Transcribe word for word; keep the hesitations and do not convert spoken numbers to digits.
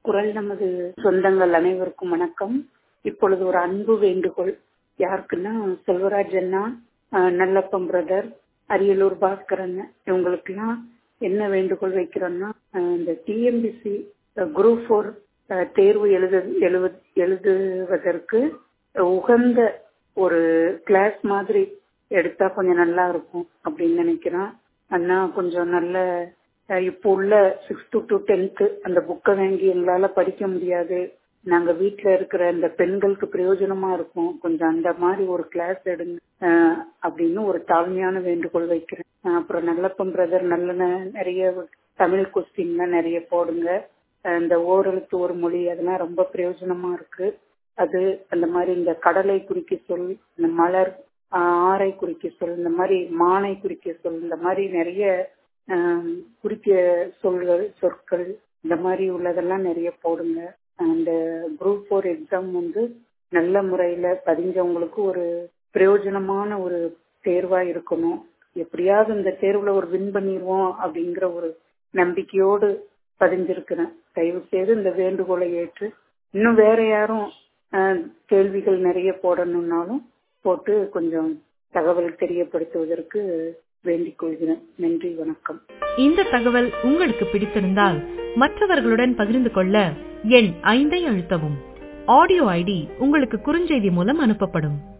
குரல் நமது சொந்தங்கள் அனைவருக்கும் வணக்கம். இப்பொழுது ஒரு அன்பு வேண்டுகோள். யாருக்குன்னா செல்வராஜ் அண்ணா, அஹ், நல்லப்பம் பிரதர், அரியலூர் பாஸ்கரன், இவங்களுக்கெல்லாம் என்ன வேண்டுகோள் வைக்கிறோம்னா, அஹ், இந்த டிஎன்பிசி குரூப் ஃபோர் தேர்வு எழுது எழுது எழுதுவதற்கு உகந்த ஒரு கிளாஸ் மாதிரி எடுத்தா கொஞ்சம் நல்லா இருக்கும் அப்படின்னு நினைக்கிறேன். அண்ணா கொஞ்சம் நல்ல அஹ், இப்போ உள்ள சிக்ஸ்த்து டு டென்த்து அந்த புக்கை வாங்கி எங்களால படிக்க முடியாது, நாங்க வீட்டுல இருக்கிற இந்த பெண்களுக்கு பிரயோஜனமா இருக்கும், கொஞ்சம் அந்த மாதிரி ஒரு கிளாஸ் எடுங்க அஹ், அப்படின்னு ஒரு தாழ்மையான வேண்டுகோள் வைக்கிறேன். அஹ், அப்புறம் நல்லப்பம் பிரதர் நல்ல ந- நிறைய தமிழ் கொஸ்டின்லாம் நிறைய போடுங்க. அஹ், இந்த ஓரெழுத்து ஒரு மொழி அதெல்லாம் ரொம்ப பிரயோஜனமா இருக்கு. அது அந்த மாதிரி இந்த கடலை குறிக்க சொல், இந்த மலர், ஆஹ், ஆரை குறிக்க சொல், இந்த மாதிரி மானை குறிக்க சொல், இந்த மாதிரி நிறைய ஆஹ், குறிக்க சொல்கள் சொற்கள் இந்த மாதிரி உள்ளதெல்லாம் நிறைய போடுங்க. அந்த குரூப் ஃபோர் எக்ஸாம் வந்து நல்ல முறையில பதிஞ்சவங்களுக்கு ஒரு பிரயோஜனமான ஒரு தேர்வா இருக்கணும். எப்படியாவது இந்த தேர்வுல ஒரு வின் பண்ணிடுவோம் அப்படிங்கிற ஒரு நம்பிக்கையோடு பதிஞ்சிருக்கிறேன். தயவு செய்து இந்த வேண்டுகோளை ஏற்று இன்னும் வேற யாரும் அஹ், கேள்விகள் நிறைய போடணும்னாலும் போட்டு கொஞ்சம் தகவல் தெரியப்படுத்துவதற்கு வேண்டிக் கொள்கிறேன். நன்றி, வணக்கம். இந்த தகவல் உங்களுக்கு பிடித்திருந்தால் மற்றவர்களுடன் பகிர்ந்து கொள்ள எண் ஐந்தை அழுத்தவும். ஆடியோ ஐடி உங்களுக்கு குறுஞ்செய்தி மூலம் அனுப்பப்படும்.